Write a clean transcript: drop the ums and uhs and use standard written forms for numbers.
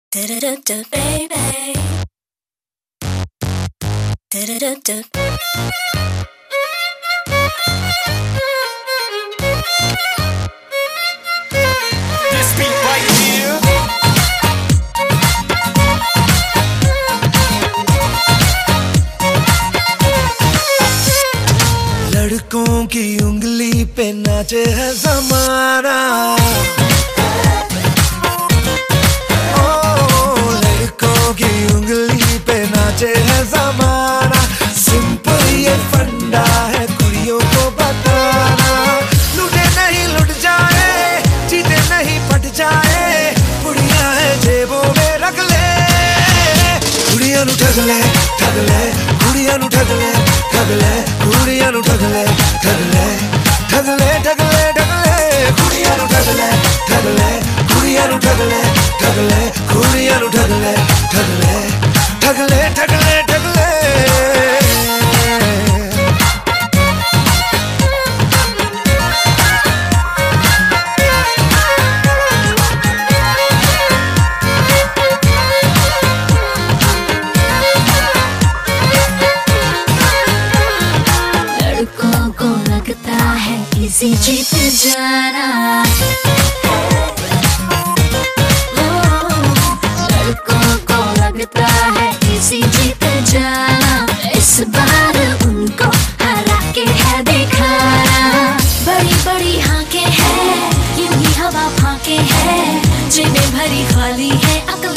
Do-do-do-do, baby. Do-do-do-do. This beat right here. लड़कों की उंगली पे नाचे है ज़माना, लड़कों की उंगली पे नाचे है ज़माना। सिंपल ये फंडा है कुड़ियों को बताना, लूटे नहीं लुट जाए, जीते नहीं पट जाए, कुड़ियां है जेबों में रख ले। कुड़ियां नु ठग ले, ठग ले, कुड़ियां नु ठग ले, ठग ले, कुड़ियां नु ठग ले, ठग ले, ठग ले, ठग ले, ठग ले, कुड़ियां नु ठग ले, ठग ले, कुड़ियां नु ठग ले, ठग ले, कुड़ियां नु ठग ले, ठग ले, ठग ले, ठग ले, ठग ले। लड़कों को लगता है इसी जीत जाना, लड़कों को लगता है इसी जीत जाना। इस बार उनको हरा के है दिखाना। बड़ी बड़ी हाके हैं, यूं ही हवा फाके हैं, जेबें भरी खाली है।